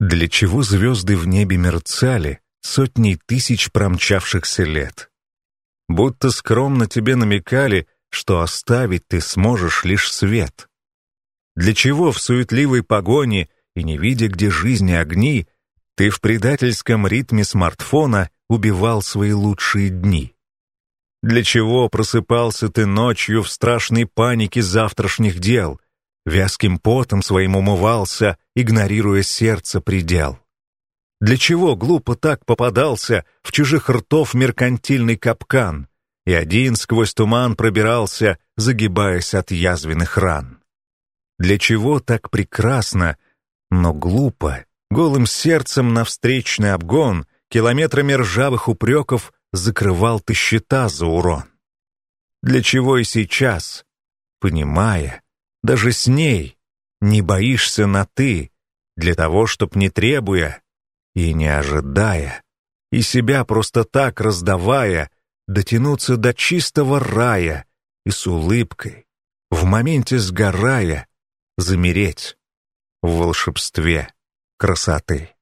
Для чего звезды в небе мерцали сотни тысяч промчавшихся лет? Будто скромно тебе намекали, что оставить ты сможешь лишь свет. Для чего в суетливой погоне и не видя, где жизни огни, ты в предательском ритме смартфона убивал свои лучшие дни? Для чего просыпался ты ночью в страшной панике завтрашних дел, вязким потом своим умывался, игнорируя сердце предел? Для чего глупо так попадался в чужих ртов меркантильный капкан и один сквозь туман пробирался, загибаясь от язвенных ран? Для чего так прекрасно, но глупо, голым сердцем на встречный обгон километрами ржавых упреков закрывал ты счета за урон? Для чего и сейчас, понимая, даже с ней, не боишься на «ты», для того, чтоб не требуя и не ожидая, и себя просто так раздавая, дотянуться до чистого рая и с улыбкой, в моменте сгорая, замереть в волшебстве красоты?